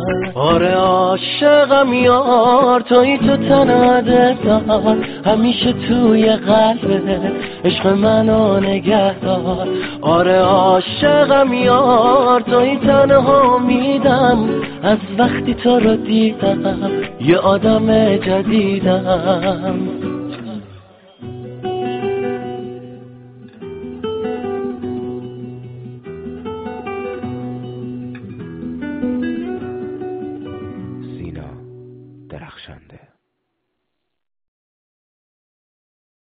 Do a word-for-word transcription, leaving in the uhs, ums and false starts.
آره عاشقم یار، توی تو تنها دار، همیشه توی قلبت عشق منو نگه دار. آره عاشقم یار، توی تنها میدم، از وقتی تو رو دیدم یه آدم جدیدم.